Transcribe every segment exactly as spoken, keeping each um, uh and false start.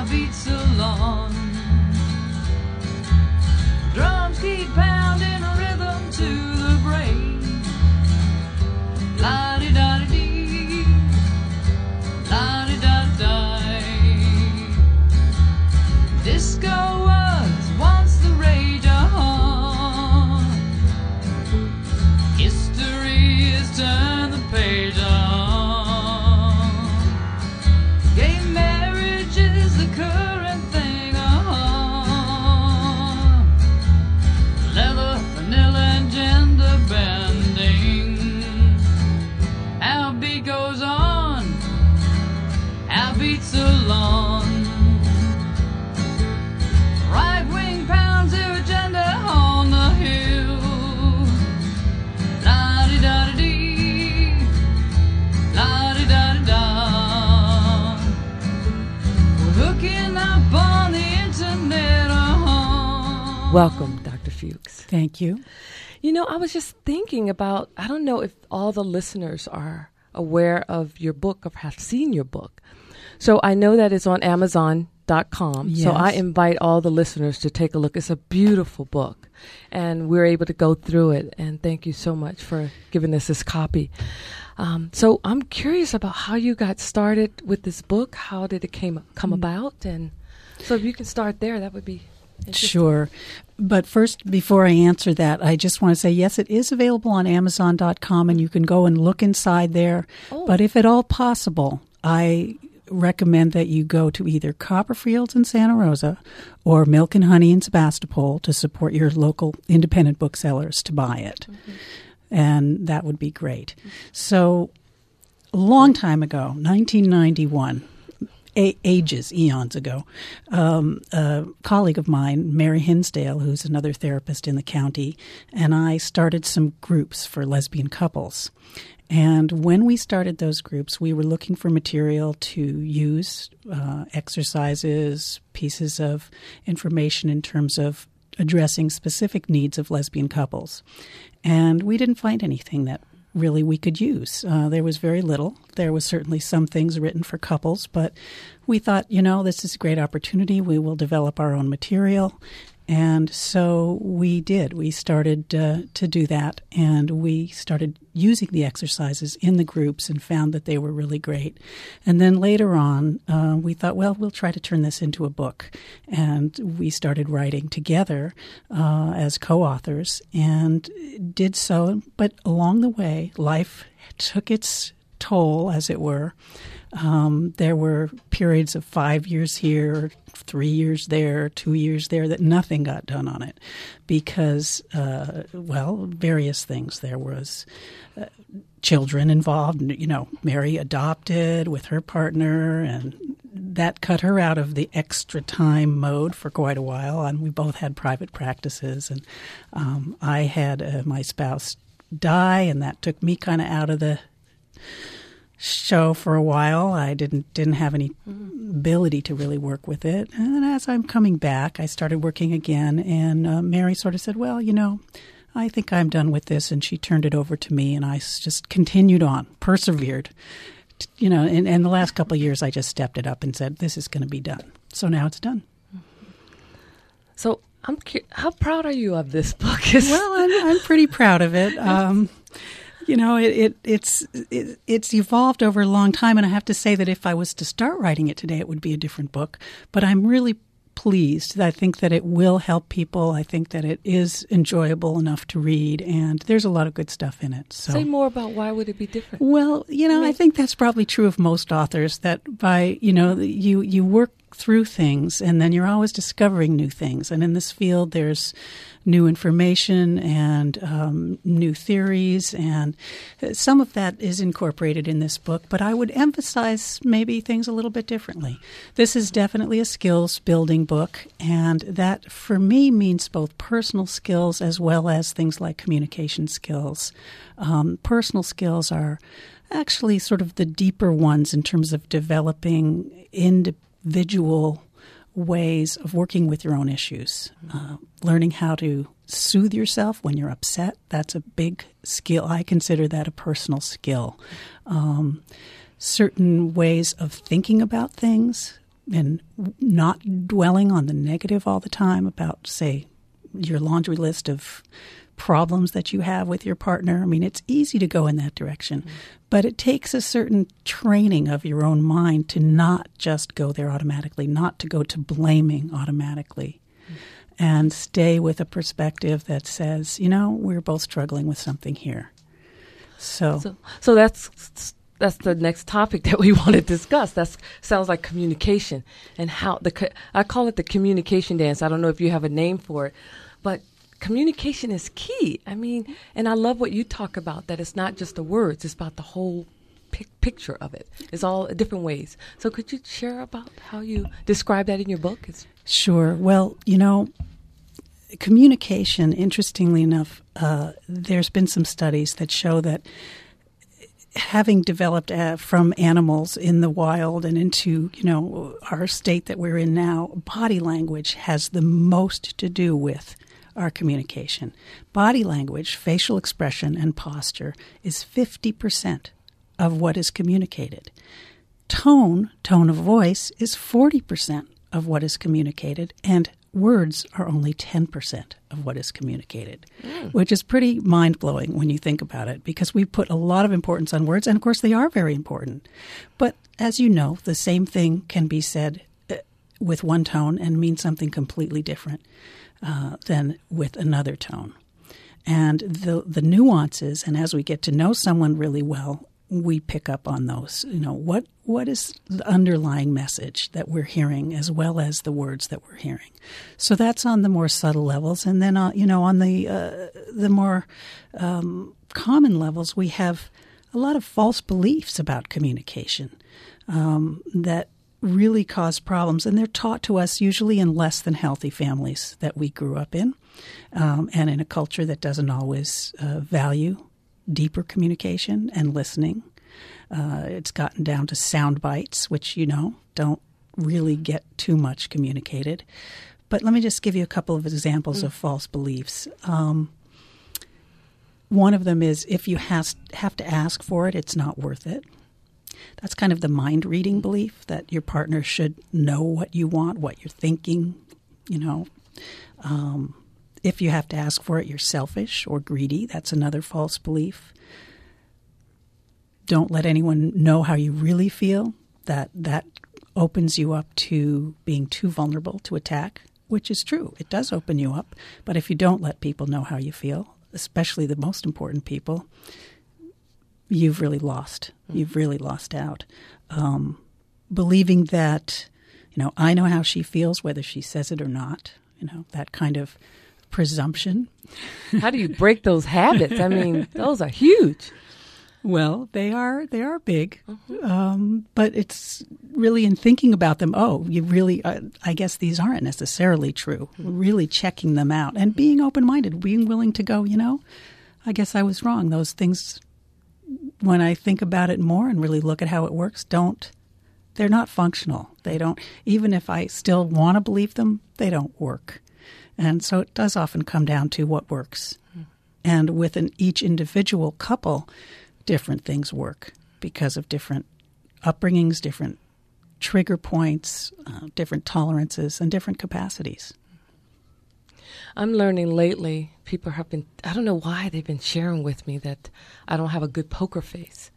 our beats along. Drums keep pounding a rhythm to the brain. La-di-da-di-dee, la-di-da-di. Disco was once the rage on. History has turned the page on. Gay marriage is the current thing on. Leather, vanilla, and gender bending. Our beat goes on, our beats along. Right wing pounds their agenda on the hill. La-di-da-di-dee, la-di-da-di-da. We're hooking up on the internet. Uh-huh. Welcome, Doctor Fuchs. Thank you. You know, I was just thinking about, I don't know if all the listeners are aware of your book or have seen your book. So I know that it's on Amazon dot com. Yes. So I invite all the listeners to take a look. It's a beautiful book, and we're able to go through it. And thank you so much for giving us this copy. Um, so I'm curious about how you got started with this book. How did it came come Mm. about? And so if you can start there, that would be interesting. Sure. But first, before I answer that, I just want to say, yes, it is available on Amazon dot com, and you can go and look inside there. Oh. But if at all possible, I recommend that you go to either Copperfields in Santa Rosa or Milk and Honey in Sebastopol to support your local independent booksellers to buy it. Mm-hmm. And that would be great. Mm-hmm. So a long time ago, nineteen ninety-one, a- ages, eons ago, um, a colleague of mine, Mary Hinsdale, who's another therapist in the county, and I started some groups for lesbian couples. And when we started those groups, we were looking for material to use, uh, exercises, pieces of information in terms of addressing specific needs of lesbian couples. And we didn't find anything that really we could use. Uh, there was very little. There was certainly some things written for couples, but we thought, you know, this is a great opportunity. We will develop our own material. And so we did. We started uh, to do that, and we started using the exercises in the groups and found that they were really great. And then later on, uh, we thought, well, we'll try to turn this into a book. And we started writing together uh, as co-authors and did so. But along the way, life took its toll, as it were. Um, there were periods of five years here, three years there, two years there, that nothing got done on it because, uh, well, various things. There was uh, children involved. You know, Mary adopted with her partner, and that cut her out of the extra time mode for quite a while. And we both had private practices, and um, I had uh, my spouse die, and that took me kind of out of the show for a while. I didn't didn't have any ability to really work with it. And as I'm coming back, I started working again. And uh, Mary sort of said, well, you know, I think I'm done with this. And she turned it over to me. And I s- just continued on, persevered. T- You know, and, and the last couple of years, I just stepped it up and said, this is going to be done. So now it's done. So I'm cu- how proud are you of this book? Well, I'm, I'm pretty proud of it. Um, you know, it, it it's it, it's evolved over a long time, and I have to say that if I was to start writing it today, it would be a different book. But I'm really pleased. I think that it will help people. I think that it is enjoyable enough to read, and there's a lot of good stuff in it. So. Say more about why would it be different? Well, you know, I mean, I think that's probably true of most authors, that by, you know, you, you work through things and then you're always discovering new things. And in this field, there's new information and um, new theories, and some of that is incorporated in this book, but I would emphasize maybe things a little bit differently. This is definitely a skills-building book, and that for me means both personal skills as well as things like communication skills. Um, personal skills are actually sort of the deeper ones in terms of developing individual ways of working with your own issues, uh, learning how to soothe yourself when you're upset. That's a big skill. I consider that a personal skill. Um, certain ways of thinking about things, and not dwelling on the negative all the time about, say, your laundry list of problems that you have with your partner. I mean, it's easy to go in that direction, mm-hmm. but it takes a certain training of your own mind to not just go there automatically, not to go to blaming automatically, mm-hmm. and stay with a perspective that says, you know, we're both struggling with something here. So, so, so that's that's the next topic that we want to discuss. That sounds like communication and how the I call it the communication dance. I don't know if you have a name for it, but communication is key. I mean, and I love what you talk about, that it's not just the words, it's about the whole pic- picture of it. It's all different ways. So could you share about how you describe that in your book? It's- Sure. Well, you know, communication, interestingly enough, uh, there's been some studies that show that having developed uh, from animals in the wild and into, you know, our state that we're in now, body language has the most to do with our communication. Body language, facial expression, and posture is fifty percent of what is communicated. Tone, tone of voice, is forty percent of what is communicated, and words are only ten percent of what is communicated, mm. which is pretty mind-blowing when you think about it, because we put a lot of importance on words, and of course they are very important. But as you know, the same thing can be said uh, with one tone and mean something completely different uh, than with another tone. And the the nuances, and as we get to know someone really well, we pick up on those. You know, what what is the underlying message that we're hearing, as well as the words that we're hearing. So that's on the more subtle levels, and then uh, you know, on the uh, the more um, common levels, we have a lot of false beliefs about communication um, that really cause problems, and they're taught to us usually in less than healthy families that we grew up in, um, and in a culture that doesn't always uh, value deeper communication and listening. Uh, it's gotten down to sound bites, which, you know, don't really get too much communicated. But let me just give you a couple of examples mm. of false beliefs. Um, one of them is, if you has, have to ask for it, it's not worth it. That's kind of the mind-reading belief, that your partner should know what you want, what you're thinking, you know. Um, if you have to ask for it, you're selfish or greedy. That's another false belief. Don't let anyone know how you really feel. That that opens you up to being too vulnerable to attack, which is true. It does open you up. But if you don't let people know how you feel, especially the most important people, you've really lost. You've really lost out. Um, believing that, you know, I know how she feels, whether she says it or not, you know, that kind of presumption. How do you break those habits? I mean, those are huge. Well, they are they are big, mm-hmm. um, but it's really in thinking about them, oh, you really, uh, I guess these aren't necessarily true. Mm-hmm. Really checking them out and being open-minded, being willing to go, you know, I guess I was wrong. Those things, when I think about it more and really look at how it works, don't, they're not functional. They don't, even if I still want to believe them, they don't work. And so it does often come down to what works. Mm-hmm. And within each individual couple, different things work because of different upbringings, different trigger points, uh, different tolerances, and different capacities. I'm learning lately, people have been, I don't know why they've been sharing with me that I don't have a good poker face.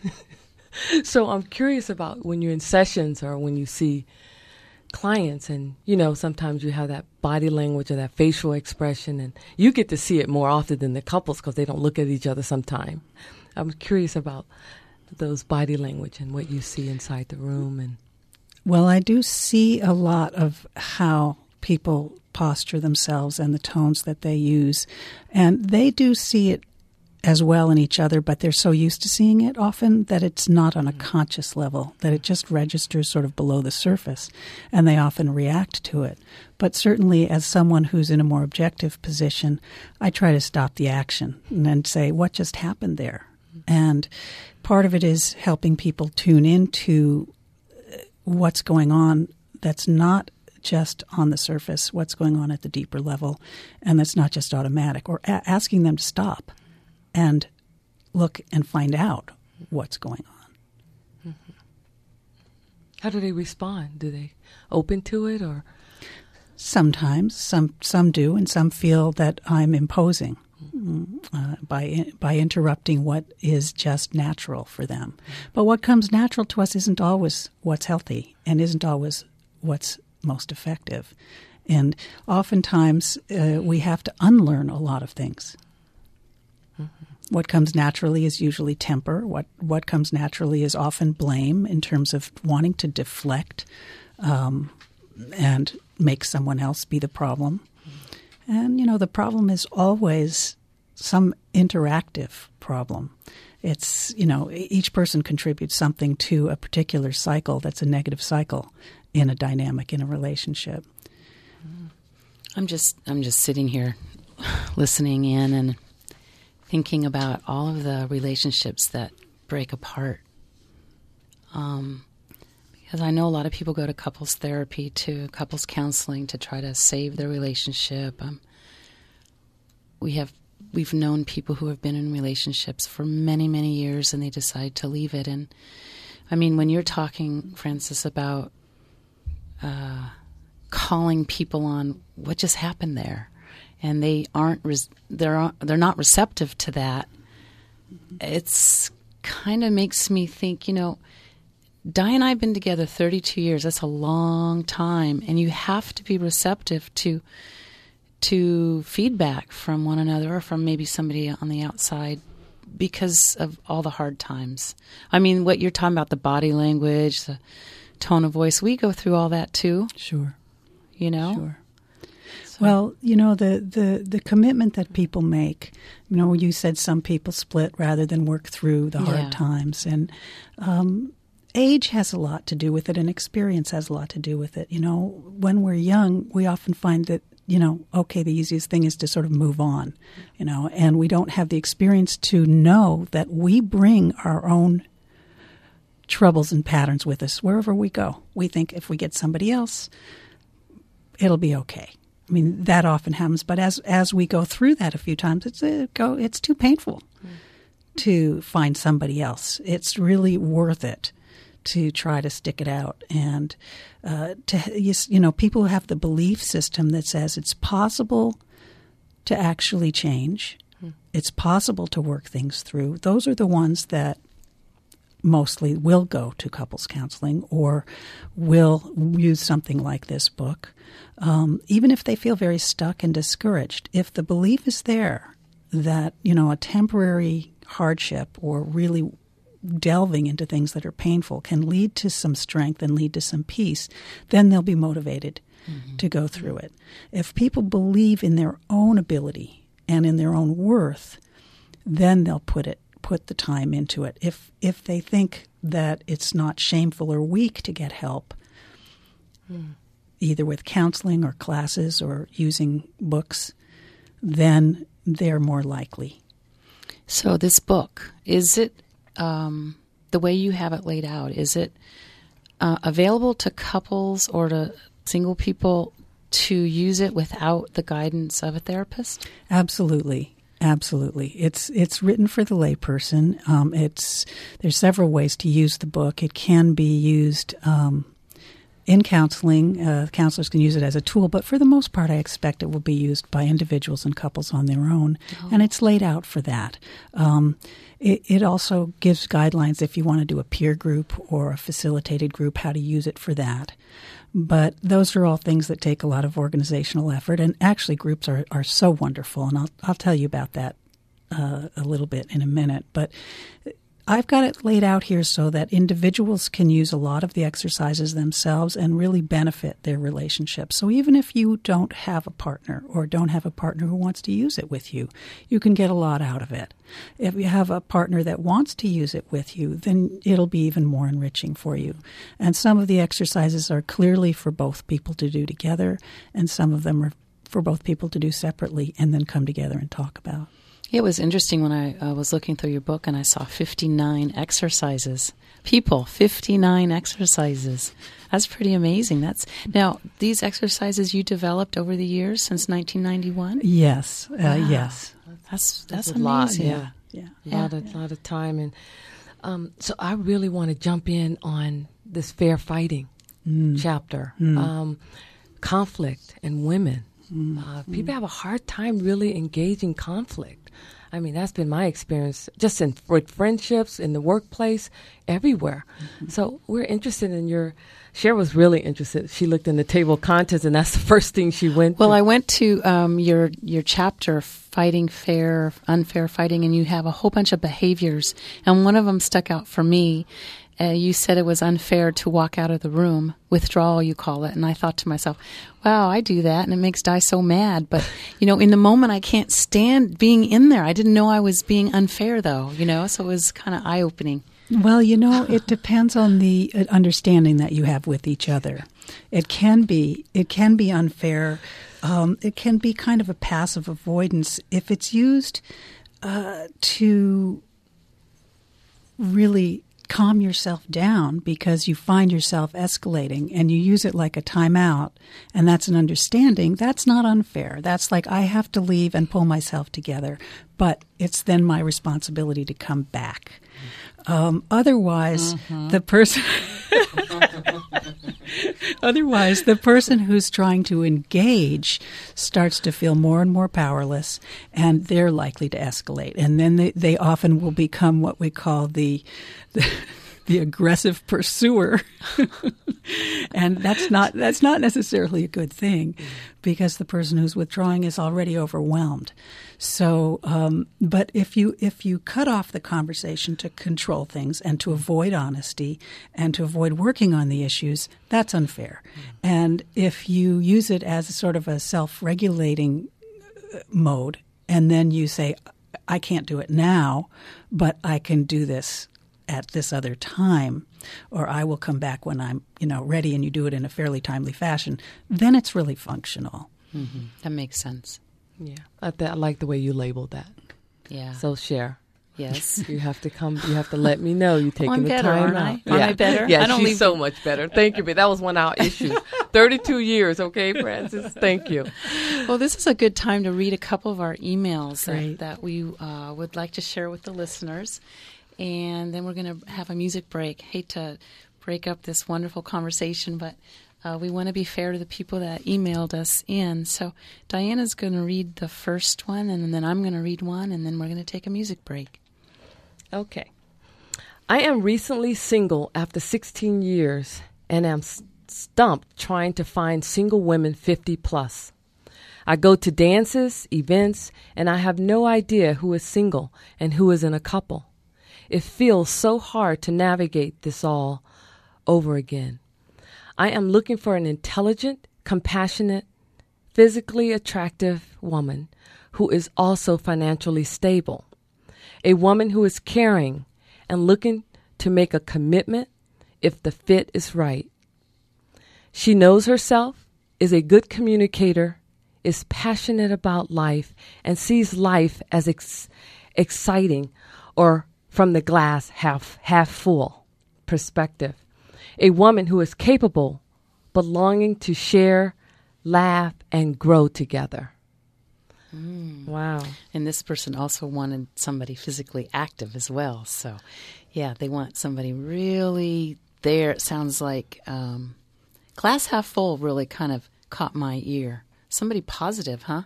So I'm curious about when you're in sessions or when you see clients, and, you know, sometimes you have that body language or that facial expression, and you get to see it more often than the couples because they don't look at each other sometime. I'm curious about those body language and what you see inside the room. And well, I do see a lot of how people posture themselves and the tones that they use, and they do see it as well in each other, but they're so used to seeing it often that it's not on a conscious level, that it just registers sort of below the surface, and they often react to it. But certainly as someone who's in a more objective position, I try to stop the action and then say, what just happened there? And part of it is helping people tune into what's going on that's not just on the surface, what's going on at the deeper level, and that's not just automatic, or a- asking them to stop and look and find out what's going on. Mm-hmm. How do they respond? Do they open to it, or? Sometimes, some some do, and some feel that I'm imposing uh, by by interrupting what is just natural for them. But what comes natural to us isn't always what's healthy, and isn't always what's most effective. And oftentimes, uh, we have to unlearn a lot of things. Mm-hmm. What comes naturally is usually temper. What what comes naturally is often blame, in terms of wanting to deflect um, and make someone else be the problem. Mm-hmm. And, you know, the problem is always some interactive problem. It's, you know, each person contributes something to a particular cycle that's a negative cycle in a dynamic, in a relationship. I'm just I'm just sitting here listening in and thinking about all of the relationships that break apart. Um, because I know a lot of people go to couples therapy, to couples counseling to try to save their relationship. Um, we have we've known people who have been in relationships for many, many years, and they decide to leave it. And I mean, when you're talking, Frances, about uh, calling people on what just happened there, and they aren't res- they're they're not receptive to that, it's kind of makes me think, you know, Di and I have been together thirty-two years. That's a long time, and you have to be receptive to to feedback from one another, or from maybe somebody on the outside, because of all the hard times. I mean, what you're talking about, the body language, the tone of voice, we go through all that too. Sure. You know? Sure. So. Well, you know, the, the, the commitment that people make, you know, you said some people split rather than work through the hard Yeah. times. And um, age has a lot to do with it, and experience has a lot to do with it. You know, when we're young, we often find that, you know, okay, the easiest thing is to sort of move on, you know, and we don't have the experience to know that we bring our own troubles and patterns with us wherever we go. We think if we get somebody else, it'll be okay. I mean, that often happens, but as as we go through that a few times, it's uh, go it's too painful mm. to find somebody else. It's really worth it to try to stick it out, and uh, to you, you know, people who have the belief system that says it's possible to actually change, mm. it's possible to work things through. Those are the ones that mostly will go to couples counseling or will use something like this book, um, even if they feel very stuck and discouraged. If the belief is there that, you know, a temporary hardship or really delving into things that are painful can lead to some strength and lead to some peace, then they'll be motivated mm-hmm. to go through it. If people believe in their own ability and in their own worth, then they'll put it put the time into it. If if they think that it's not shameful or weak to get help, mm. either with counseling or classes or using books, then they're more likely. So this book, is it, um, the way you have it laid out, is it uh, available to couples or to single people to use it without the guidance of a therapist? Absolutely. Absolutely. It's it's written for the layperson. Um, it's there's several ways to use the book. It can be used um, in counseling. Uh, counselors can use it as a tool, but for the most part, I expect it will be used by individuals and couples on their own, oh. and it's laid out for that. Um, it, it also gives guidelines if you want to do a peer group or a facilitated group, how to use it for that. But those are all things that take a lot of organizational effort, and actually groups are, are so wonderful, and I'll I'll tell you about that uh, a little bit in a minute. But I've got it laid out here so that individuals can use a lot of the exercises themselves and really benefit their relationship. So even if you don't have a partner or don't have a partner who wants to use it with you, you can get a lot out of it. If you have a partner that wants to use it with you, then it'll be even more enriching for you. And some of the exercises are clearly for both people to do together, and some of them are for both people to do separately and then come together and talk about. It was interesting when I uh, was looking through your book and I saw fifty-nine exercises. People, fifty-nine exercises. That's pretty amazing. That's now, these exercises you developed over the years since nineteen ninety-one? Yes. Uh, wow. Yes. That's that's, that's a amazing. lot, yeah. Yeah. A lot, of, lot of time. And Um, so I really want to jump in on this fair fighting Mm. chapter, Mm. um, conflict and women. Mm. Uh, people have a hard time really engaging conflict. I mean, that's been my experience just in with friendships, in the workplace, everywhere. Mm-hmm. So we're interested in your. Cher was really interested. She looked in the table of contents, and that's the first thing she went Well, to. I went to um, your your chapter, Fighting Fair, Unfair Fighting, and you have a whole bunch of behaviors, and one of them stuck out for me. Uh, you said it was unfair to walk out of the room, withdrawal you call it, and I thought to myself, wow, I do that, and it makes Di so mad. But, you know, in the moment, I can't stand being in there. I didn't know I was being unfair, though, you know, so it was kind of eye-opening. Well, you know, it depends on the uh, understanding that you have with each other. It can be, it can be unfair. Um, it can be kind of a passive avoidance if it's used uh, to really calm yourself down because you find yourself escalating and you use it like a timeout, and that's an understanding. That's not unfair. That's like, I have to leave and pull myself together, but it's then my responsibility to come back. Um, otherwise, mm-hmm. the person... Otherwise, the person who's trying to engage starts to feel more and more powerless, and they're likely to escalate. And then they, they often will become what we call the the, the aggressive pursuer. And that's not that's not necessarily a good thing, because the person who's withdrawing is already overwhelmed. So, um, but if you if you cut off the conversation to control things and to avoid honesty and to avoid working on the issues, that's unfair. Mm. And if you use it as a sort of a self-regulating mode, and then you say, I can't do it now, but I can do this at this other time, or I will come back when I'm, you know, ready, and you do it in a fairly timely fashion, then it's really functional. Mm-hmm. That makes sense. Yeah, I, th- I like the way you labeled that. Yeah. So, Cher. Yes. You have to come. You have to let me know you're taking oh, I'm the better, time aren't out. I? Yeah. Aren't I better? Yeah, I don't she's leave so much better. Thank you, babe. That was one of our issues. thirty-two years, okay, Frances? Thank you. Well, this is a good time to read a couple of our emails Great. that, that we uh, would like to share with the listeners. And then we're going to have a music break. Hate to break up this wonderful conversation, but uh, we want to be fair to the people that emailed us in. So Diana's going to read the first one, and then I'm going to read one, and then we're going to take a music break. Okay. I am recently single after sixteen years and am stumped trying to find single women fifty plus. I go to dances, events, and I have no idea who is single and who is in a couple. It feels so hard to navigate this all over again. I am looking for an intelligent, compassionate, physically attractive woman who is also financially stable. A woman who is caring and looking to make a commitment if the fit is right. She knows herself, is a good communicator, is passionate about life, and sees life as ex- exciting or from the glass half half full perspective. A woman who is capable, belonging to share, laugh, and grow together. Mm. Wow. And this person also wanted somebody physically active as well. So, yeah, they want somebody really there. It sounds like um, glass half full really kind of caught my ear. Somebody positive, huh?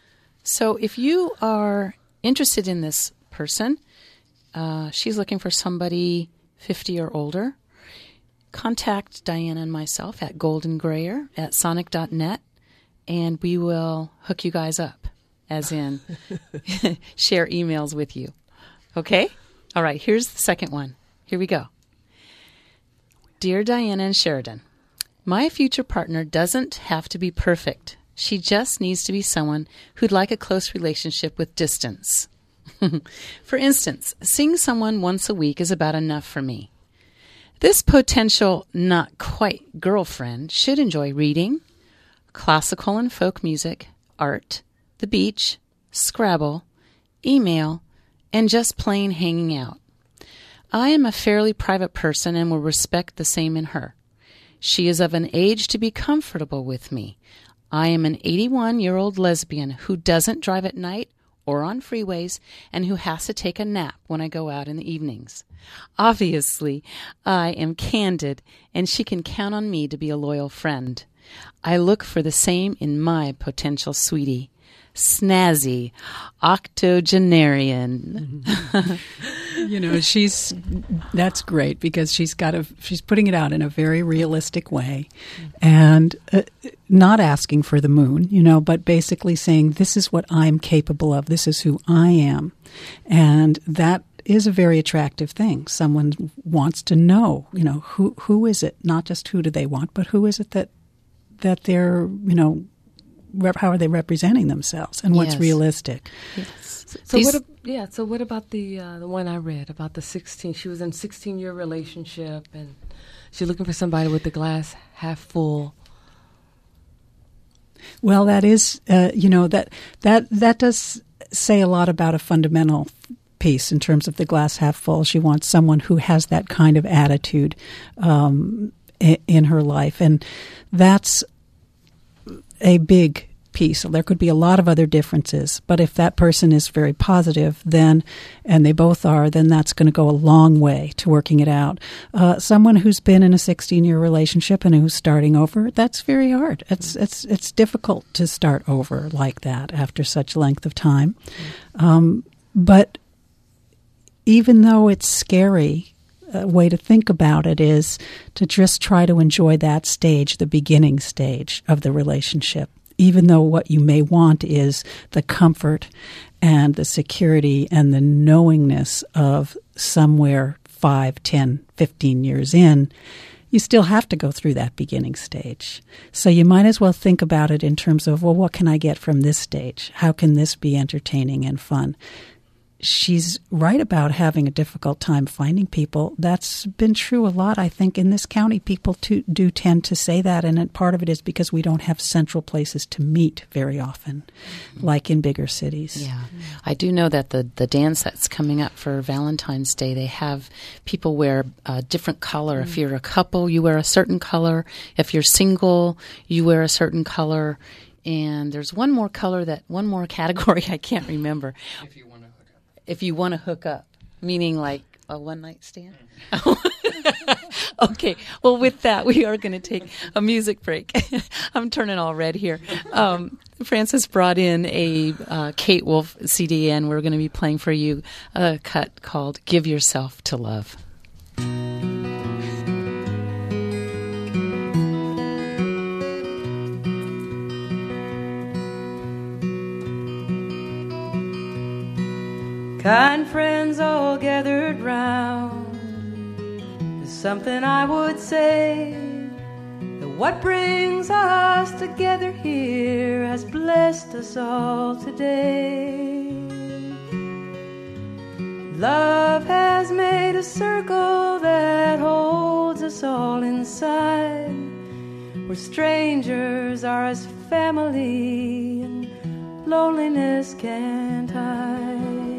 So if you are interested in this person, uh, she's looking for somebody fifty or older, contact Diana and myself at golden grayer at sonic dot net, and we will hook you guys up, as in share emails with you. Okay? All right, here's the second one. Here we go. Dear Diana and Sheridan, my future partner doesn't have to be perfect. She just needs to be someone who'd like a close relationship with distance. For instance, seeing someone once a week is about enough for me. This potential not quite girlfriend should enjoy reading, classical and folk music, art, the beach, Scrabble, email, and just plain hanging out. I am a fairly private person and will respect the same in her. She is of an age to be comfortable with me. I am an eighty-one-year-old lesbian who doesn't drive at night or on freeways, and who has to take a nap when I go out in the evenings. Obviously, I am candid, and she can count on me to be a loyal friend. I look for the same in my potential sweetie. Snazzy, octogenarian. You know, she's that's great because she's got a she's putting it out in a very realistic way, and uh, not asking for the moon, you know, but basically saying this is what I'm capable of. This is who I am, and that is a very attractive thing. Someone wants to know, you know, who who is it? Not just who do they want, but who is it that that they're, you know. Rep, how are they representing themselves, and what's yes. realistic? Yes. So, so what? Ab- yeah. So what about the uh, the one I read about the sixteen? She was in a sixteen year relationship, and she's looking for somebody with the glass half full. Well, that is, uh, you know, that that that does say a lot about a fundamental piece in terms of the glass half full. She wants someone who has that kind of attitude um, in, in her life, and that's a big piece. There could be a lot of other differences, but if that person is very positive, then, and they both are, then that's going to go a long way to working it out. Uh, someone who's been in a sixteen-year relationship and who's starting over, that's very hard. It's it's it's difficult to start over like that after such length of time. Um, but even though it's scary, a way to think about it is to just try to enjoy that stage, the beginning stage of the relationship, even though what you may want is the comfort and the security and the knowingness of somewhere five, ten, fifteen years in, you still have to go through that beginning stage. So you might as well think about it in terms of, well, what can I get from this stage? How can this be entertaining and fun? She's right about having a difficult time finding people. That's been true a lot, I think, in this county. People to, do tend to say that, and part of it is because we don't have central places to meet very often, mm-hmm. like in bigger cities. Yeah. I do know that the, the dance that's coming up for Valentine's Day, they have people wear a different color. Mm-hmm. If you're a couple, you wear a certain color. If you're single, you wear a certain color. And there's one more color, that one more category I can't remember. If you If you want to hook up, meaning like a one-night stand? Okay. Well, with that, we are going to take a music break. I'm turning all red here. Um, Frances brought in a uh, Kate Wolf C D, and we're going to be playing for you a cut called Give Yourself to Love. Kind friends all gathered round, there's something I would say, that what brings us together here has blessed us all today. Love has made a circle that holds us all inside, where strangers are as family and loneliness can't hide.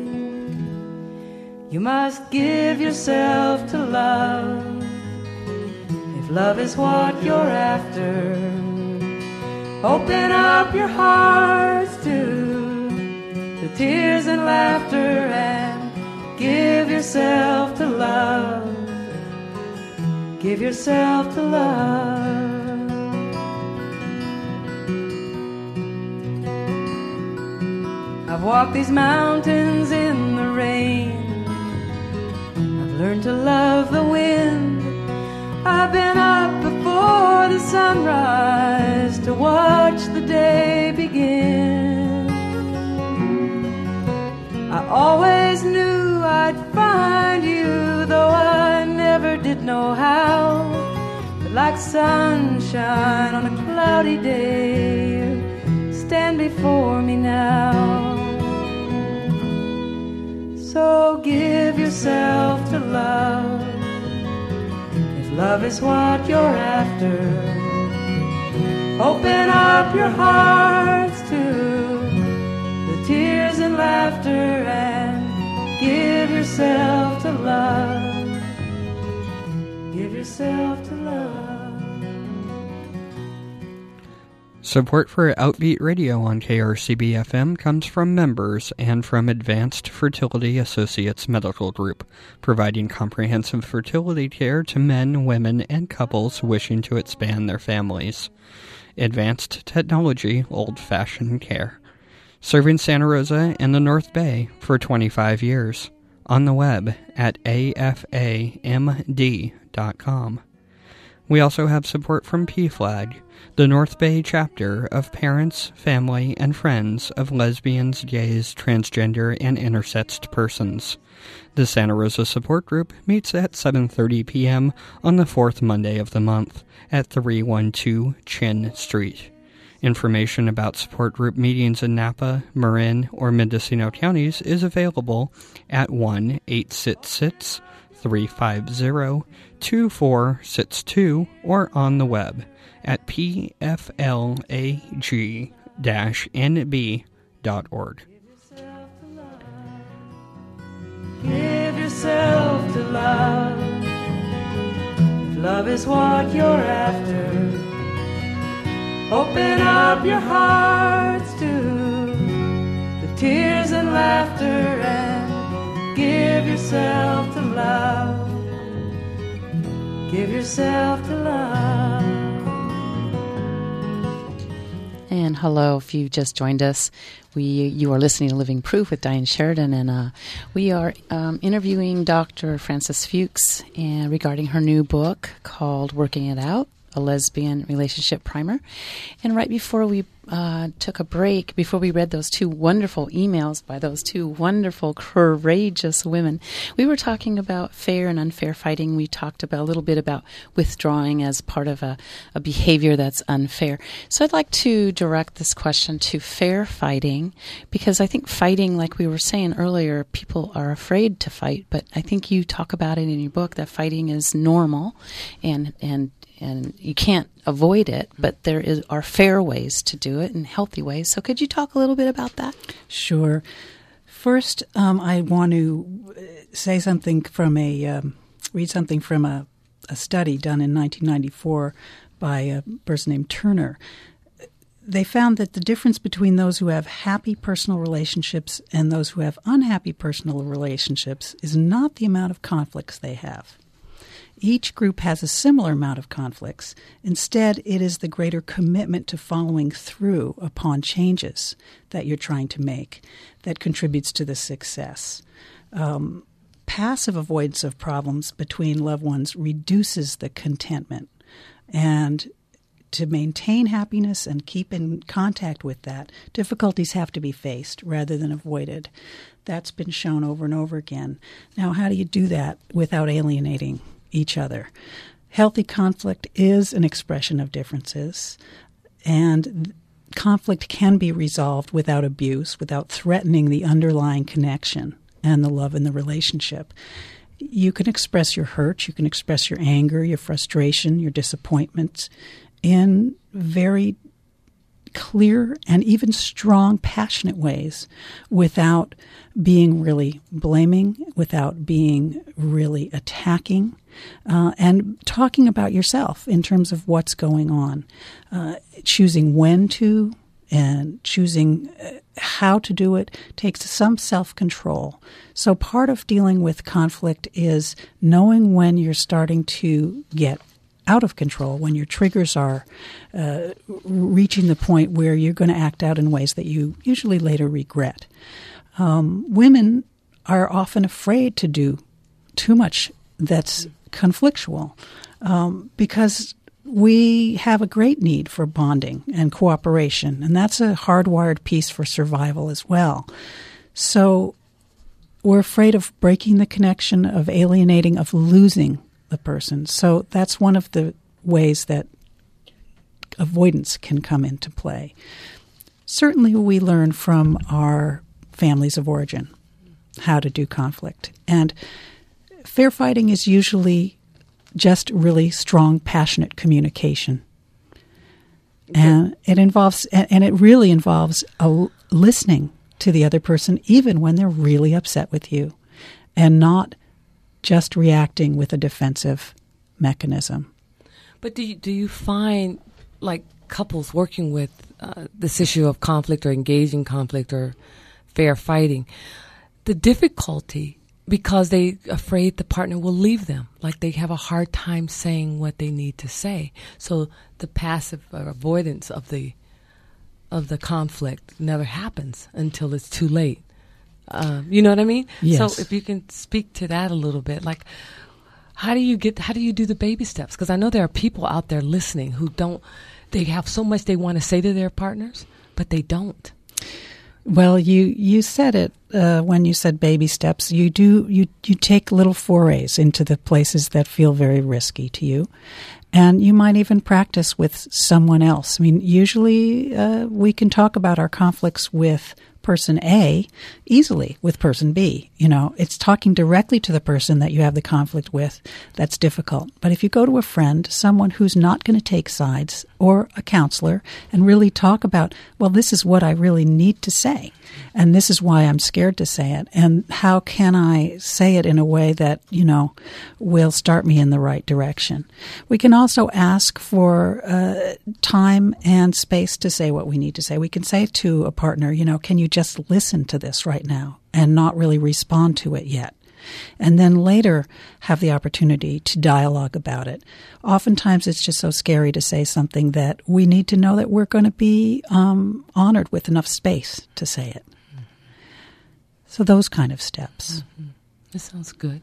You must give yourself to love, if love is what you're after. Open up your hearts to the tears and laughter, and give yourself to love. Give yourself to love. I've walked these mountains in the rain, learn to love the wind. I've been up before the sunrise to watch the day begin. I always knew I'd find you, though I never did know how. But like sunshine on a cloudy day, you stand before me now. So give yourself to love, if love is what you're after. Open up your hearts to the tears and laughter, and give yourself to love. Give yourself to love. Support for Outbeat Radio on K R C B F M comes from members and from Advanced Fertility Associates Medical Group, providing comprehensive fertility care to men, women, and couples wishing to expand their families. Advanced technology, old-fashioned care. Serving Santa Rosa and the North Bay for twenty-five years. On the web at A F A M D dot com. We also have support from P FLAG, the North Bay chapter of Parents, Family, and Friends of Lesbians, Gays, Transgender, and Intersexed Persons. The Santa Rosa Support Group meets at seven thirty p.m. on the fourth Monday of the month at three twelve Chin Street. Information about support group meetings in Napa, Marin, or Mendocino counties is available at one eight six six, three five zero, two four six two or on the web at p f lag dash n b dot org. Give yourself to love. If love is what you're after, open up your hearts to the tears and laughter and give yourself to love. Give yourself to love. And hello, if you just joined us, we you are listening to Living Proof with Diane Sheridan, and uh, we are um, interviewing Doctor Frances Fuchs and regarding her new book called Working It Out, a Lesbian Relationship Primer. And right before we uh, took a break, before we read those two wonderful emails by those two wonderful, courageous women, we were talking about fair and unfair fighting. We talked about a little bit about withdrawing as part of a, a behavior that's unfair. So I'd like to direct this question to fair fighting, because I think fighting, like we were saying earlier, people are afraid to fight, but I think you talk about it in your book that fighting is normal and and and you can't avoid it, but there is, are fair ways to do it and healthy ways. So could you talk a little bit about that? Sure. First, um, I want to say something from a, um, read something from a, a study done in nineteen ninety-four by a person named Turner. They found that the difference between those who have happy personal relationships and those who have unhappy personal relationships is not the amount of conflicts they have. Each group has a similar amount of conflicts. Instead, it is the greater commitment to following through upon changes that you're trying to make that contributes to the success. Um, passive avoidance of problems between loved ones reduces the contentment. And to maintain happiness and keep in contact with that, difficulties have to be faced rather than avoided. That's been shown over and over again. Now, how do you do that without alienating each other? Healthy conflict is an expression of differences, and conflict can be resolved without abuse, without threatening the underlying connection and the love in the relationship. You can express your hurt, you can express your anger, your frustration, your disappointment in very clear and even strong, passionate ways without being really blaming, without being really attacking, uh, and talking about yourself in terms of what's going on, uh, choosing when to and choosing how to do it takes some self-control. So part of dealing with conflict is knowing when you're starting to get out of control, when your triggers are uh, reaching the point where you're going to act out in ways that you usually later regret. Um, women are often afraid to do too much that's conflictual um, because we have a great need for bonding and cooperation, and that's a hardwired piece for survival as well. So we're afraid of breaking the connection, of alienating, of losing the person. So that's one of the ways that avoidance can come into play. Certainly we learn from our families of origin how to do conflict. And fair fighting is usually just really strong, passionate communication. And it involves, and it really involves a listening to the other person, even when they're really upset with you, and not just reacting with a defensive mechanism. But do you, do you find, like, couples working with uh, this issue of conflict or engaging conflict or fair fighting, the difficulty because they afraid the partner will leave them, like they have a hard time saying what they need to say. So the passive or avoidance of the of the conflict never happens until it's too late. Um, you know what I mean? Yes. So if you can speak to that a little bit, like how do you get, how do you do the baby steps? Because I know there are people out there listening who don't, they have so much they want to say to their partners, but they don't. Well, you, you said it uh, when you said baby steps. You do you you take little forays into the places that feel very risky to you, and you might even practice with someone else. I mean, usually uh, we can talk about our conflicts with person A easily with person B. You know, it's talking directly to the person that you have the conflict with that's difficult. But if you go to a friend, someone who's not going to take sides, or a counselor, and really talk about, well, this is what I really need to say, and this is why I'm scared to say it, and how can I say it in a way that, you know, will start me in the right direction. We can also ask for uh, time and space to say what we need to say. We can say to a partner, you know, can you just listen to this right now and not really respond to it yet? And then later have the opportunity to dialogue about it. Oftentimes it's just so scary to say something that we need to know that we're going to be um, honored with enough space to say it. Mm-hmm. So those kind of steps. Mm-hmm. That sounds good.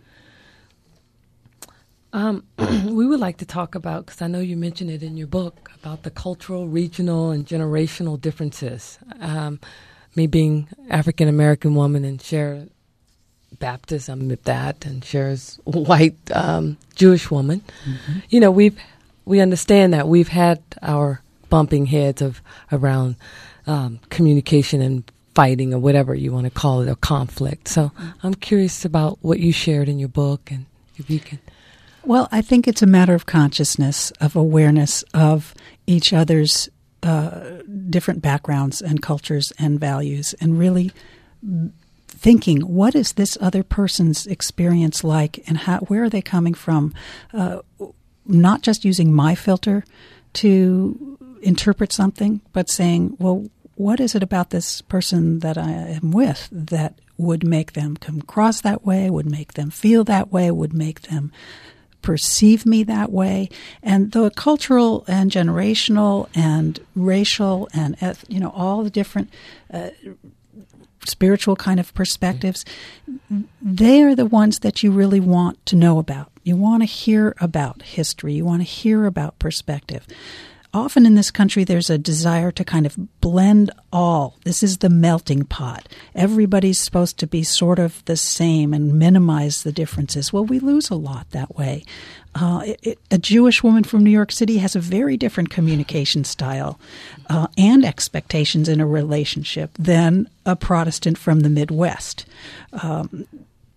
Um, we would like to talk about, because I know you mentioned it in your book, about the cultural, regional, and generational differences. Um, me being African-American woman and Cher Baptist, I'm with that, and Cher's white um, Jewish woman. Mm-hmm. You know, we've we understand that we've had our bumping heads of around um, communication and fighting, or whatever you want to call it, or conflict. So mm-hmm. I'm curious about what you shared in your book, and if you can. Well, I think it's a matter of consciousness, of awareness of each other's uh, different backgrounds and cultures and values, and really thinking, what is this other person's experience like, and how, where are they coming from? Uh, not just using my filter to interpret something, but saying, well, what is it about this person that I am with that would make them come across that way, would make them feel that way, would make them perceive me that way? And the cultural and generational and racial and, you know, all the different uh, spiritual kind of perspectives, they are the ones that you really want to know about. You want to hear about history. You want to hear about perspective. Often in this country, there's a desire to kind of blend all. This is the melting pot. Everybody's supposed to be sort of the same and minimize the differences. Well, we lose a lot that way. Uh, it, it, a Jewish woman from New York City has a very different communication style uh, and expectations in a relationship than a Protestant from the Midwest. Um,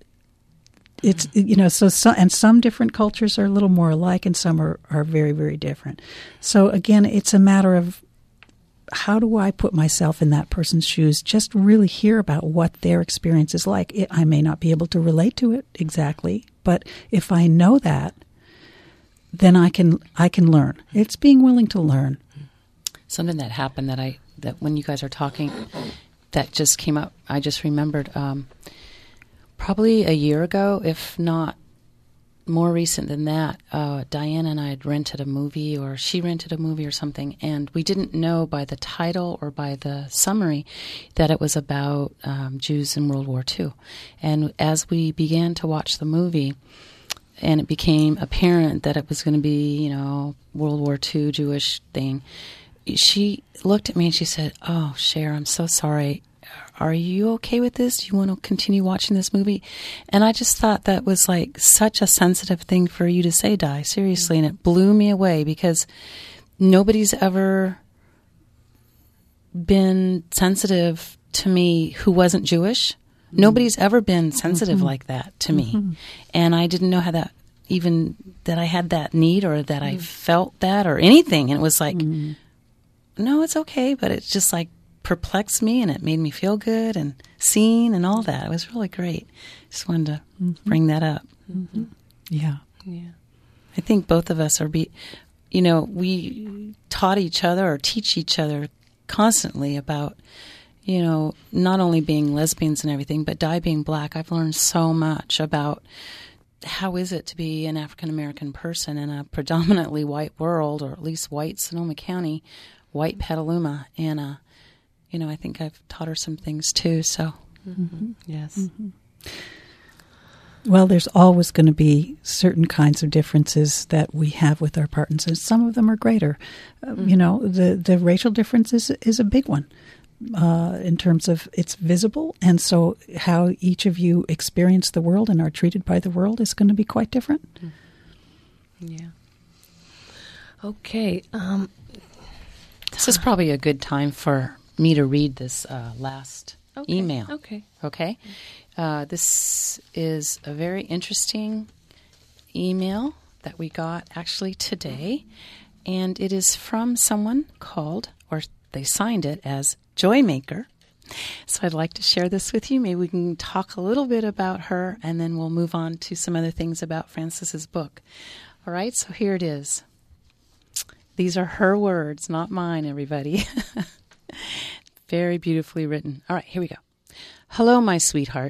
It's, you know, so, so, and some different cultures are a little more alike and some are, are very, very different. So again, it's a matter of how do I put myself in that person's shoes, just really hear about what their experience is like. It, I may not be able to relate to it exactly, but if I know that, then I can, I can learn. It's being willing to learn. Something that happened that I, that when you guys are talking, that just came up, I just remembered, um, probably a year ago, if not more recent than that, uh, Diana and I had rented a movie, or she rented a movie or something, and we didn't know by the title or by the summary that it was about um, Jews in World War Two. And as we began to watch the movie, and it became apparent that it was going to be, you know, World War Two Jewish thing, she looked at me and she said, "Oh, Cher, I'm so sorry. Are you okay with this? Do you want to continue watching this movie?" And I just thought that was like such a sensitive thing for you to say, Di, seriously. And it blew me away because nobody's ever been sensitive to me who wasn't Jewish. Mm-hmm. Nobody's ever been sensitive mm-hmm. like that to me. Mm-hmm. And I didn't know how that even, that I had that need or that mm-hmm. I felt that or anything. And it was like, mm-hmm. no, it's okay. But it's just like, perplexed me, and it made me feel good and seen and all that. It was really great. Just wanted to mm-hmm. bring that up. Mm-hmm. Yeah. Yeah. I think both of us are, be, you know, we taught each other or teach each other constantly about, you know, not only being lesbians and everything, but Di being black. I've learned so much about how is it to be an African-American person in a predominantly white world, or at least white Sonoma County, white Petaluma. And, uh, you know, I think I've taught her some things too, so. Mm-hmm. Yes. Mm-hmm. Well, there's always going to be certain kinds of differences that we have with our partners, and some of them are greater. Uh, mm-hmm. You know, the, the racial difference is, is a big one. Uh, in terms of it's visible, and so how each of you experience the world and are treated by the world is going to be quite different. Yeah. Okay. Um, this is probably a good time for me to read this uh, last okay. email. Okay. Okay. Uh, this is a very interesting email that we got actually today, and it is from someone called, or they signed it as Joymaker. So I'd like to share this with you. Maybe we can talk a little bit about her, and then we'll move on to some other things about Frances's book. All right, so here it is. These are her words, not mine, everybody. Very beautifully written. All right, here we go. Hello, my sweetheart.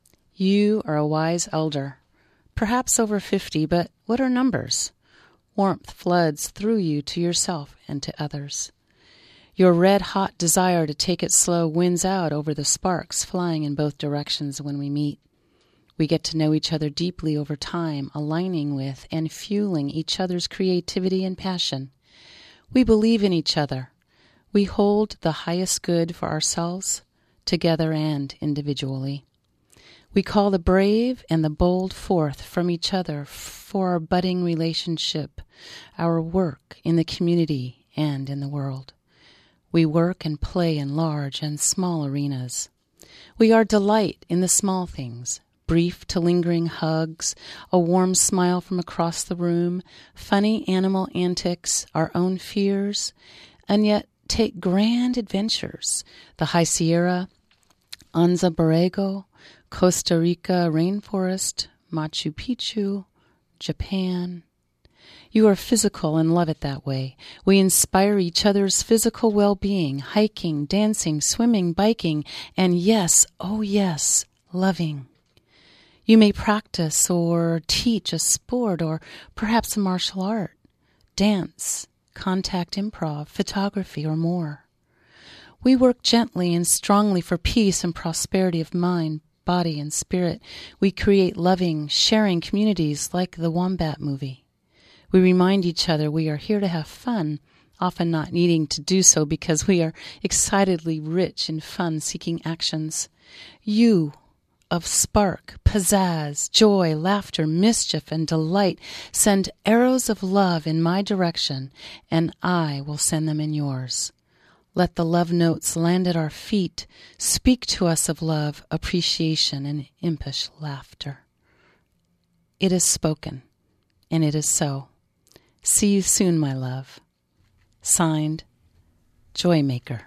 You are a wise elder, perhaps over fifty, but what are numbers? Warmth floods through you to yourself and to others. Your red-hot desire to take it slow wins out over the sparks flying in both directions when we meet. We get to know each other deeply over time, aligning with and fueling each other's creativity and passion. We believe in each other. We hold the highest good for ourselves, together and individually. We call the brave and the bold forth from each other for our budding relationship, our work in the community and in the world. We work and play in large and small arenas. We are delight in the small things, brief to lingering hugs, a warm smile from across the room, funny animal antics, our own fears, and yet take grand adventures, the High Sierra, Anza Borrego, Costa Rica rainforest, Machu Picchu, Japan. You are physical and love it that way. We inspire each other's physical well-being, hiking, dancing, swimming, biking, and yes, oh yes, loving. You may practice or teach a sport or perhaps a martial art, dance, contact improv, photography, or more. We work gently and strongly for peace and prosperity of mind, body, and spirit. We create loving, sharing communities like the Wombat movie. We remind each other we are here to have fun, often not needing to do so because we are excitedly rich in fun-seeking actions. You, of spark, pizzazz, joy, laughter, mischief, and delight, send arrows of love in my direction, and I will send them in yours. Let the love notes land at our feet, speak to us of love, appreciation, and impish laughter. It is spoken, and it is so. See you soon, my love. Signed, Joymaker.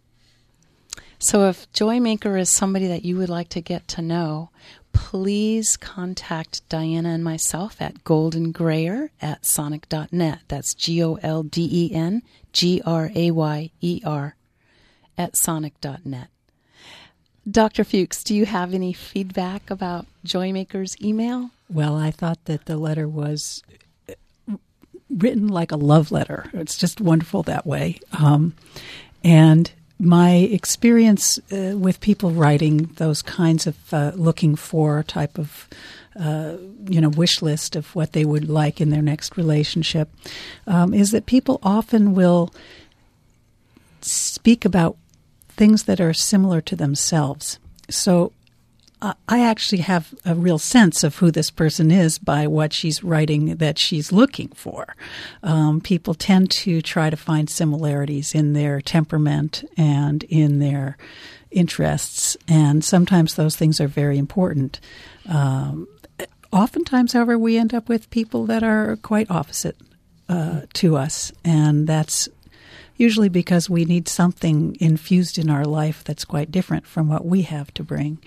So if Joymaker is somebody that you would like to get to know, please contact Diana and myself at goldengrayer at sonic dot net. That's G O L D E N G R A Y E R at sonic dot net. Doctor Fuchs, do you have any feedback about Joymaker's email? Well, I thought that the letter was written like a love letter. It's just wonderful that way. Um, and my experience uh, with people writing those kinds of uh, looking for type of, uh, you know, wish list of what they would like in their next relationship um, is that people often will speak about things that are similar to themselves. So uh, I actually have a real sense of who this person is by what she's writing that she's looking for. Um, people tend to try to find similarities in their temperament and in their interests, and sometimes those things are very important. Um, oftentimes, however, we end up with people that are quite opposite uh, to us, and that's usually because we need something infused in our life that's quite different from what we have to bring.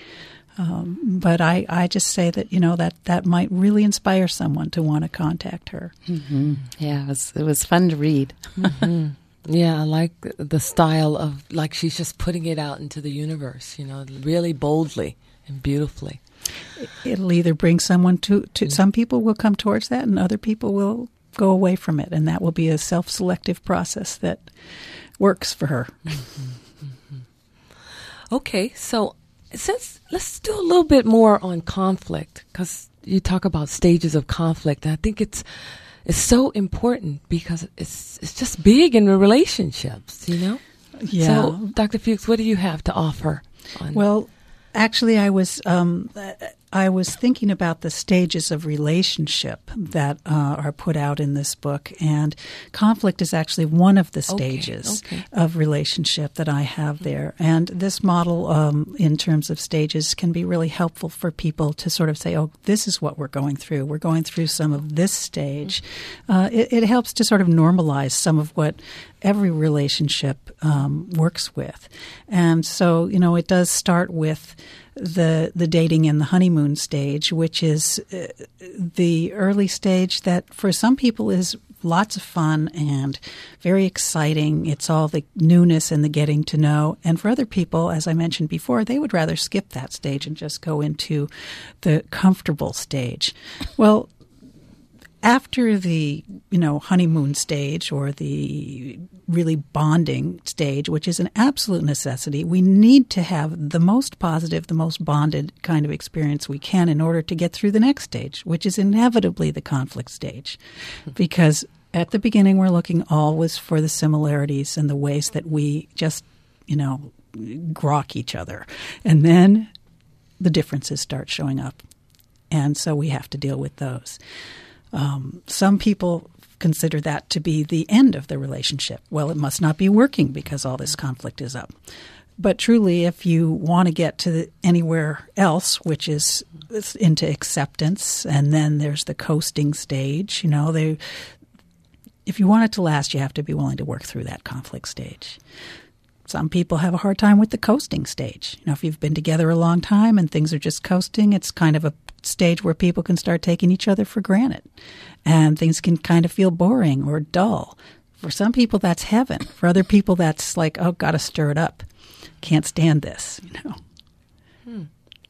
Um, but I, I just say that, you know, that, that might really inspire someone to want to contact her. Mm-hmm. Yeah, it was, it was fun to read. Mm-hmm. Yeah, I like the style of, like, she's just putting it out into the universe, you know, really boldly and beautifully. It'll either bring someone to, to Mm-hmm. some people will come towards that and other people will go away from it. And that will be a self-selective process that works for her. Mm-hmm. Mm-hmm. Okay, so since let's do a little bit more on conflict, because you talk about stages of conflict. And I think it's it's so important because it's it's just big in the relationships, you know? Yeah. So, Doctor Fuchs, what do you have to offer on Well, actually, I was um, I was thinking about the stages of relationship that uh, are put out in this book, and conflict is actually one of the stages okay. of relationship that I have there. And this model, um, in terms of stages, can be really helpful for people to sort of say, "Oh, this is what we're going through. We're going through some of this stage." Uh, it, it helps to sort of normalize some of what every relationship um, works with. And so, you know, it does start with the the dating and the honeymoon stage, which is uh, the early stage that for some people is lots of fun and very exciting. It's all the newness and the getting to know. And for other people, as I mentioned before, they would rather skip that stage and just go into the comfortable stage. Well, after the, you know, honeymoon stage or the really bonding stage, which is an absolute necessity, we need to have the most positive, the most bonded kind of experience we can in order to get through the next stage, which is inevitably the conflict stage. Because at the beginning, we're looking always for the similarities and the ways that we just, you know, grok each other. And then the differences start showing up. And so we have to deal with those. Um, some people consider that to be the end of the relationship. Well, it must not be working because all this conflict is up. But truly, if you want to get to the, anywhere else, which is into acceptance, and then there's the coasting stage, you know, they, if you want it to last, you have to be willing to work through that conflict stage. Some people have a hard time with the coasting stage. You know, if you've been together a long time and things are just coasting, it's kind of a stage where people can start taking each other for granted and things can kind of feel boring or dull. For some people, that's heaven. For other people, that's like, oh, got to stir it up. Can't stand this, you know. Hmm.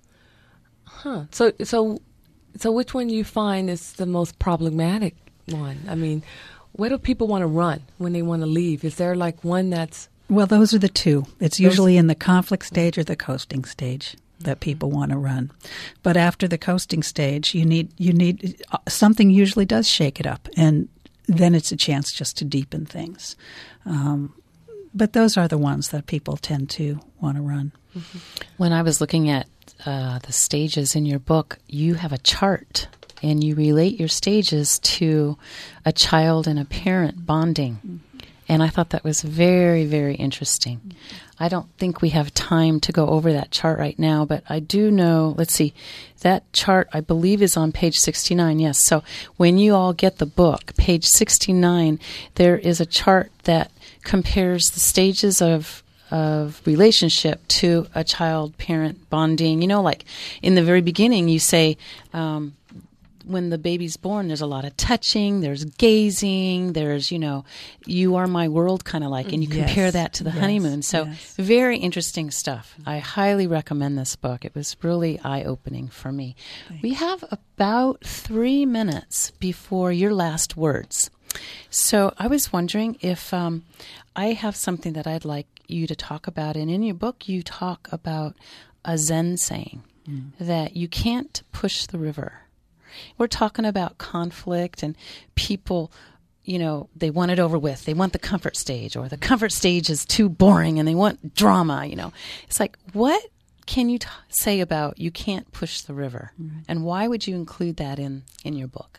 Huh. So, so, so which one you find is the most problematic one? I mean, where do people want to run when they want to leave? Is there like one that's... Well, those are the two. It's usually in the conflict stage or the coasting stage that people want to run. But after the coasting stage, you need you need something usually does shake it up, and then it's a chance just to deepen things. Um, but those are the ones that people tend to want to run. Mm-hmm. When I was looking at uh, the stages in your book, you have a chart, and you relate your stages to a child and a parent bonding. Mm-hmm. And I thought that was very, very interesting. Mm-hmm. I don't think we have time to go over that chart right now, but I do know, let's see, that chart I believe is on page sixty-nine, yes. So when you all get the book, page sixty-nine, there is a chart that compares the stages of of relationship to a child-parent bonding. You know, like in the very beginning you say, um, when the baby's born, there's a lot of touching, there's gazing, there's, you know, you are my world kind of like, and you yes. compare that to the yes. honeymoon. So yes. very interesting stuff. I highly recommend this book. It was really eye-opening for me. Thanks. We have about three minutes before your last words. So I was wondering if um, I have something that I'd like you to talk about. And in your book, you talk about a Zen saying mm. that you can't push the river. We're talking about conflict and people, you know, they want it over with. They want the comfort stage, or the comfort stage is too boring and they want drama, you know. It's like, what can you t- say about you can't push the river? Mm-hmm. And why would you include that in, in your book?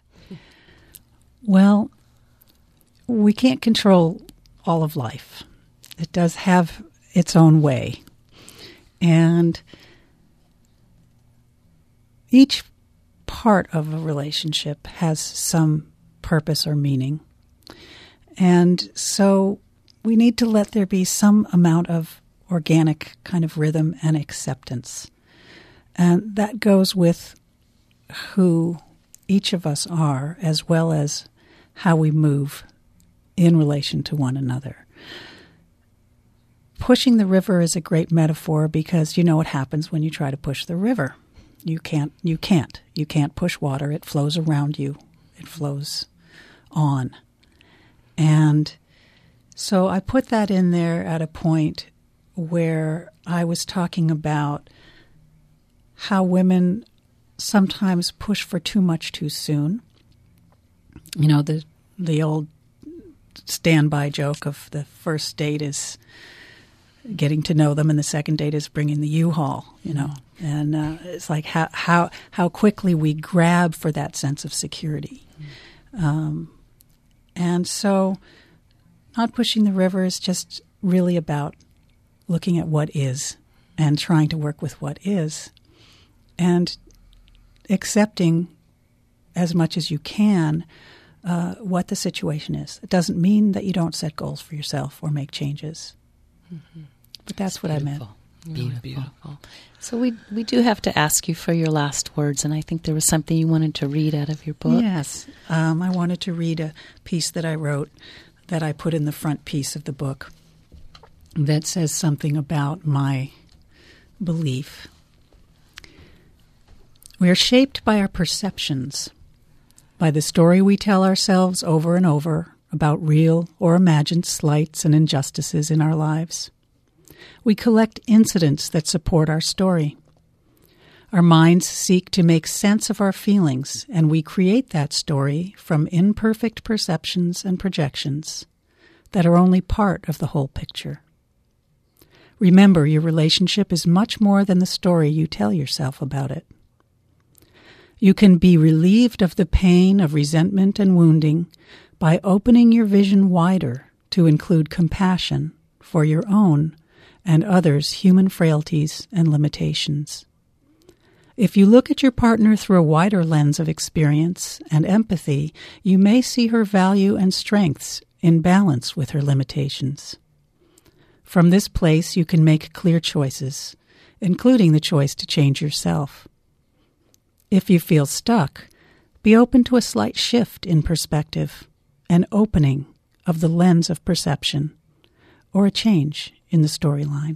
Well, we can't control all of life. It does have its own way. And each part of a relationship has some purpose or meaning. And so we need to let there be some amount of organic kind of rhythm and acceptance. And that goes with who each of us are, as well as how we move in relation to one another. Pushing the river is a great metaphor because you know what happens when you try to push the river. You can't, you can't. You can't push water. It flows around you. It flows on. And so I put that in there at a point where I was talking about how women sometimes push for too much too soon. You know, the the old standby joke of the first date is getting to know them, and the second date is bringing the U-Haul, you know. And uh, it's like how, how how quickly we grab for that sense of security. Mm-hmm. Um, and so not pushing the river is just really about looking at what is and trying to work with what is and accepting as much as you can uh, what the situation is. It doesn't mean that you don't set goals for yourself or make changes. Mm-hmm. But that's, that's what beautiful. I meant. Beautiful. Beautiful. So we we do have to ask you for your last words, and I think there was something you wanted to read out of your book. Yes. Um, I wanted to read a piece that I wrote that I put in the front piece of the book that says something about my belief. We are shaped by our perceptions, by the story we tell ourselves over and over about real or imagined slights and injustices in our lives. We collect incidents that support our story. Our minds seek to make sense of our feelings, and we create that story from imperfect perceptions and projections that are only part of the whole picture. Remember, your relationship is much more than the story you tell yourself about it. You can be relieved of the pain of resentment and wounding by opening your vision wider to include compassion for your own and others' human frailties and limitations. If you look at your partner through a wider lens of experience and empathy, you may see her value and strengths in balance with her limitations. From this place, you can make clear choices, including the choice to change yourself. If you feel stuck, be open to a slight shift in perspective, an opening of the lens of perception, or a change in the storyline.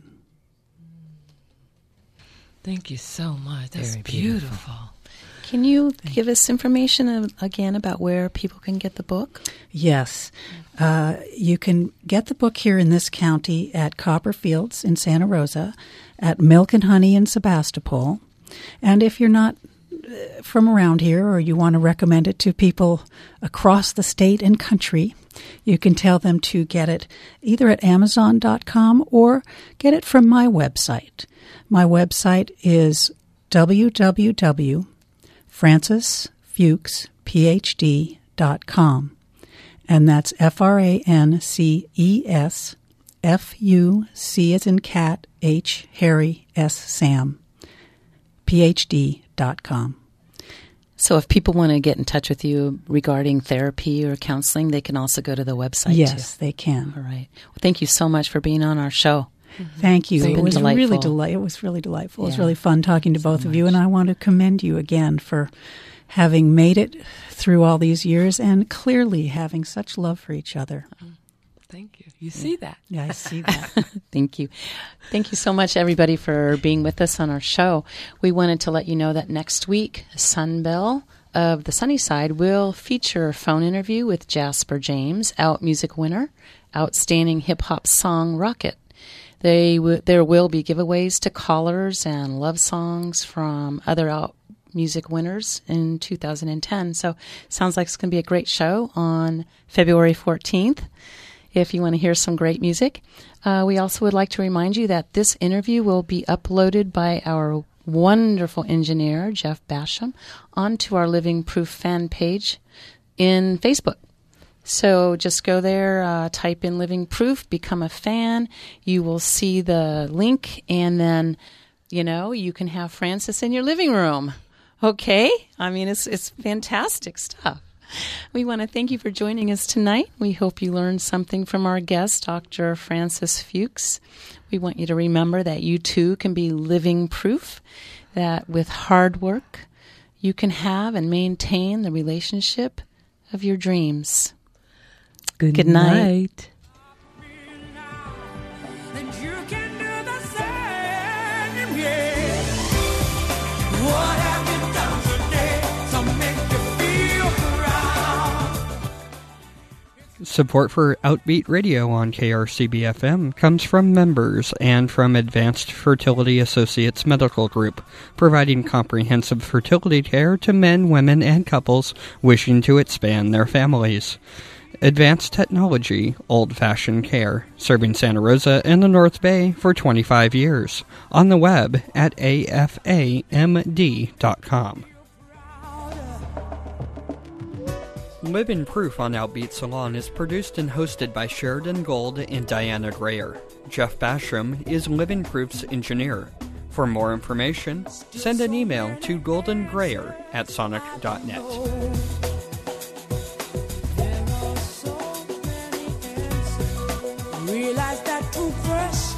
Thank you so much. That's Very beautiful. beautiful. Can you Thank give you. us information of, again about where people can get the book? Yes. Uh, you can get the book here in this county at Copperfields in Santa Rosa, at Milk and Honey in Sebastopol. And if you're not from around here or you want to recommend it to people across the state and country, you can tell them to get it either at amazon dot com or get it from my website. My website is w w w dot frances fuchs p h d dot com, and that's F R A N C E S F U C as in cat, H, Harry, S, Sam, P H D dot com. So if people want to get in touch with you regarding therapy or counseling, they can also go to the website, yes, too. they can. All right. Well, thank you so much for being on our show. Mm-hmm. Thank you. It's it was delightful. really deli- It was really delightful. Yeah. It was really fun talking to so both of much. you, and I want to commend you again for having made it through all these years and clearly having such love for each other. Oh, thank you. You see that. Yeah, I see that. Thank you. Thank you so much, everybody, for being with us on our show. We wanted to let you know that next week, Sunbell of the Sunnyside will feature a phone interview with Jasper James, Out Music winner, Outstanding Hip Hop Song Rocket. They w- there will be giveaways to callers and love songs from other Out Music winners in two thousand ten. So sounds like it's going to be a great show on February fourteenth. If you want to hear some great music. Uh, we also would like to remind you that this interview will be uploaded by our wonderful engineer, Jeff Basham, onto our Living Proof fan page in Facebook. So just go there, uh, type in Living Proof, become a fan. You will see the link, and then, you know, you can have Frances in your living room. Okay? I mean, it's it's fantastic stuff. We want to thank you for joining us tonight. We hope you learned something from our guest, Doctor Frances Fuchs. We want you to remember that you too can be living proof, that with hard work, you can have and maintain the relationship of your dreams. Good, Good night. night. Support for Outbeat Radio on K R C B F M comes from members and from Advanced Fertility Associates Medical Group, providing comprehensive fertility care to men, women, and couples wishing to expand their families. Advanced technology, old-fashioned care, serving Santa Rosa and the North Bay for twenty-five years. On the web at A F A M D dot com. Living Proof on Outbeat Salon is produced and hosted by Sheridan Gold and Diana Grayer. Jeff Basham is Living Proof's engineer. For more information, send an email to goldengrayer at sonic dot net. Realize that toothbrush